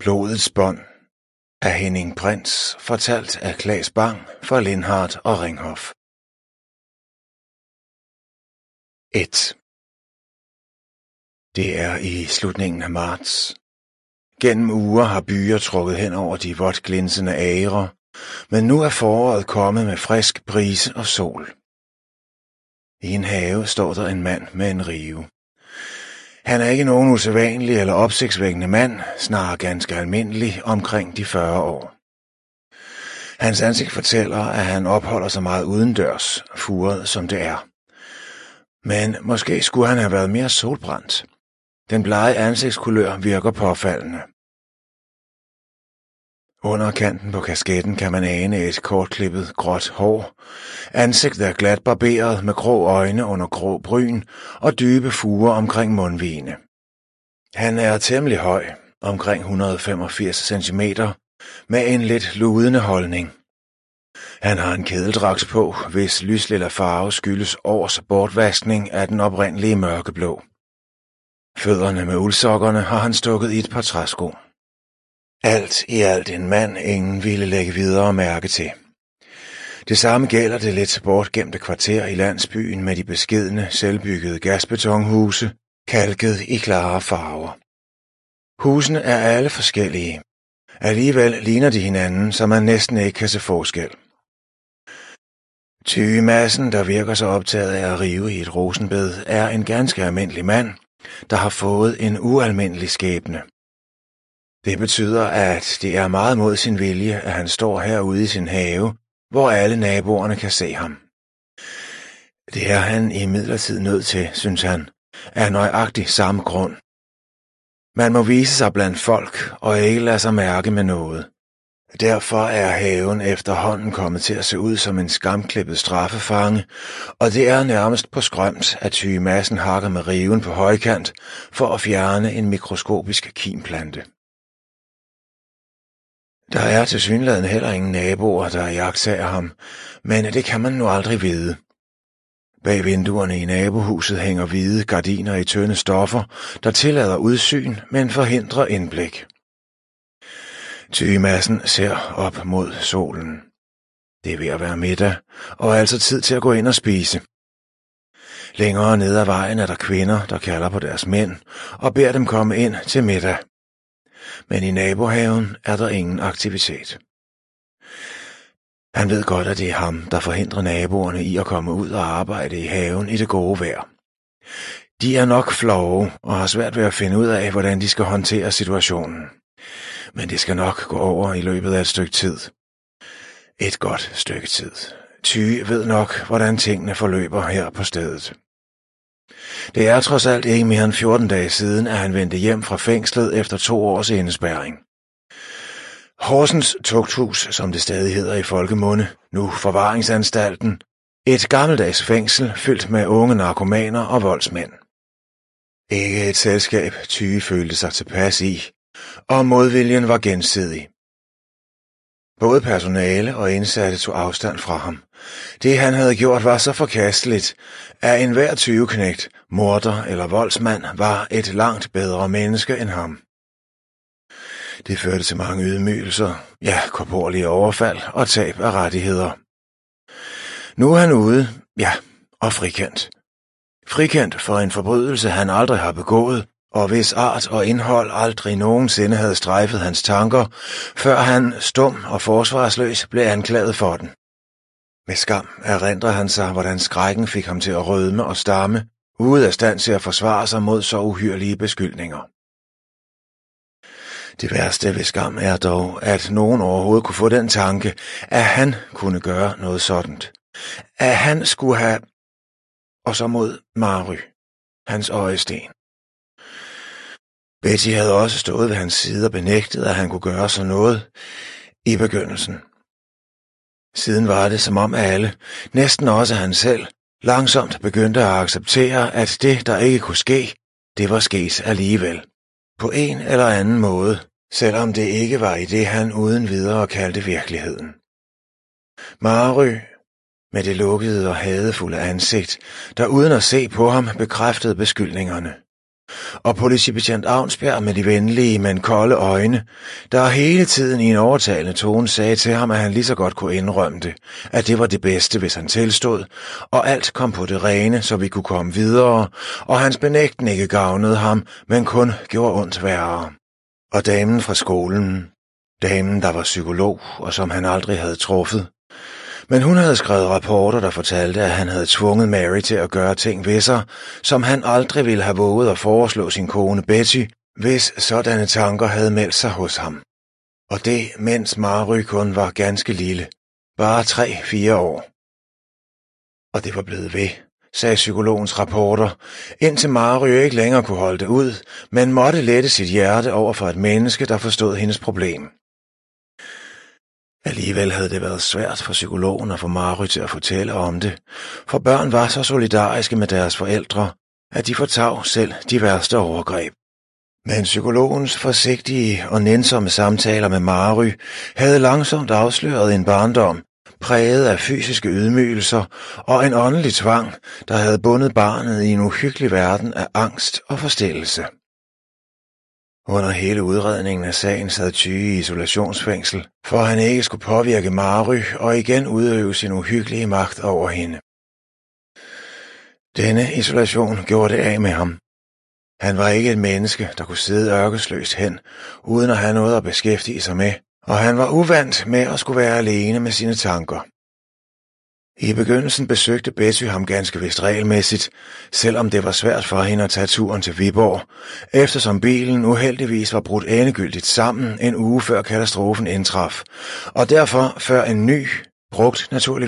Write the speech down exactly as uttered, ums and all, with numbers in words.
Blodets bånd af Henning Prins, fortalt af Claes Bang for Lindhardt og Ringhof. et. Det er i slutningen af marts. Gennem uger har byer trukket hen over de vådt glinsende agre, men nu er foråret kommet med frisk brise og sol. I en have står der en mand med en rive. Han er ikke nogen usædvanlig eller opsigtsvækkende mand, snarere ganske almindelig, omkring de fyrre år. Hans ansigt fortæller, at han opholder sig meget udendørs, furet som det er. Men måske skulle han have været mere solbrændt. Den blege ansigtskulør virker påfaldende. Under kanten på kasketten kan man ane et kortklippet gråt hår. Ansigtet er glat barberet med grå øjne under grå bryn og dybe furer omkring mundvigene. Han er temmelig høj, omkring et hundrede og femogfirs centimeter, med en lidt ludende holdning. Han har en kedeldragt på, hvis lyslilla farve skyldes års bortvaskning af den oprindelige mørkeblå. Fødderne med uldsokkerne har han stukket i et par træsko. Alt i alt en mand, ingen ville lægge videre mærke til. Det samme gælder det lidt bortgemte kvarter i landsbyen med de beskedne, selvbyggede gasbetonhuse, kalket i klare farver. Husene er alle forskellige. Alligevel ligner de hinanden, så man næsten ikke kan se forskel. Tyge Madsen, der virker så optaget af at rive i et rosenbed, er en ganske almindelig mand, der har fået en ualmindelig skæbne. Det betyder, at det er meget mod sin vilje, at han står herude i sin have, hvor alle naboerne kan se ham. Det er han imidlertid nødt til, synes han, af nøjagtig samme grund. Man må vise sig blandt folk og ikke lade sig mærke med noget. Derfor er haven efterhånden kommet til at se ud som en skamklippet straffefange, og det er nærmest på skrømt, at Tyge Madsen hakker med riven på højkant for at fjerne en mikroskopisk kimplante. Der er tilsyneladende heller ingen naboer, der iagttager ham, men det kan man nu aldrig vide. Bag vinduerne i nabohuset hænger hvide gardiner i tynde stoffer, der tillader udsyn, men forhindrer indblik. Tyge Madsen ser op mod solen. Det er ved at være middag, og altså tid til at gå ind og spise. Længere ned ad vejen er der kvinder, der kalder på deres mænd og beder dem komme ind til middag. Men i nabohaven er der ingen aktivitet. Han ved godt, at det er ham, der forhindrer naboerne i at komme ud og arbejde i haven i det gode vejr. De er nok flove og har svært ved at finde ud af, hvordan de skal håndtere situationen. Men det skal nok gå over i løbet af et stykke tid. Et godt stykke tid. Tyge ved nok, hvordan tingene forløber her på stedet. Det er trods alt ikke mere end fjorten dage siden, at han vendte hjem fra fængslet efter to års indespærring. Horsens Tugthus, som det stadig hedder i folkemunde, nu forvaringsanstalten, et gammeldags fængsel fyldt med unge narkomaner og voldsmænd. Ikke et selskab, Tyge følte sig tilpas i, og modviljen var gensidig. Både personale og indsatte tog afstand fra ham. Det han havde gjort var så forkasteligt, at enhver tyveknægt, morder eller voldsmand var et langt bedre menneske end ham. Det førte til mange ydmygelser, ja, korporlige overfald og tab af rettigheder. Nu er han ude, ja, og frikendt. Frikendt for en forbrydelse, han aldrig har begået, og hvis art og indhold aldrig nogensinde havde strejfet hans tanker, før han, stum og forsvarsløs, blev anklaget for den. Med skam erindrer han sig, hvordan skrækken fik ham til at rødme og stamme, ude af stand til at forsvare sig mod så uhyrlige beskyldninger. Det værste ved skam er dog, at nogen overhovedet kunne få den tanke, at han kunne gøre noget sådant. At han skulle have... Og så mod Mary, hans øjesten. Betty havde også stået ved hans side og benægtet, at han kunne gøre sådan noget i begyndelsen. Siden var det, som om alle, næsten også han selv, langsomt begyndte at acceptere, at det, der ikke kunne ske, det var sket alligevel. På en eller anden måde, selvom det ikke var i det, han uden videre kaldte virkeligheden. Mary, med det lukkede og hadefulde ansigt, der uden at se på ham bekræftede beskyldningerne. Og politibetjent Avnsbjerg med de venlige, men kolde øjne, der hele tiden i en overtalende tone sagde til ham, at han lige så godt kunne indrømme det, at det var det bedste, hvis han tilstod, og alt kom på det rene, så vi kunne komme videre, og hans benægten ikke gavnede ham, men kun gjorde ondt værre. Og damen fra skolen, damen, der var psykolog, og som han aldrig havde truffet. Men hun havde skrevet rapporter, der fortalte, at han havde tvunget Mary til at gøre ting ved sig, som han aldrig ville have våget at foreslå sin kone Betty, hvis sådanne tanker havde meldt sig hos ham. Og det, mens Mary kun var ganske lille, bare tre-fire år. Og det var blevet ved, sagde psykologens rapporter, indtil Mary ikke længere kunne holde det ud, men måtte lette sit hjerte over for et menneske, der forstod hendes problem. Alligevel havde det været svært for psykologen at få Mary til at fortælle om det, for børn var så solidariske med deres forældre, at de fortav selv de værste overgreb. Men psykologens forsigtige og nænsomme samtaler med Mary havde langsomt afsløret en barndom, præget af fysiske ydmygelser og en åndelig tvang, der havde bundet barnet i en uhyggelig verden af angst og forstillelse. Under hele udredningen af sagen sad Tyge i isolationsfængsel, for han ikke skulle påvirke Mary og igen udøve sin uhyggelige magt over hende. Denne isolation gjorde det af med ham. Han var ikke et menneske, der kunne sidde ørkesløst hen, uden at have noget at beskæftige sig med, og han var uvant med at skulle være alene med sine tanker. I begyndelsen besøgte Betty ham ganske vist regelmæssigt, selvom det var svært for hende at tage turen til Viborg, eftersom bilen uheldigvis var brudt endegyldigt sammen en uge før katastrofen indtraf, og derfor før en ny, brugt naturligvis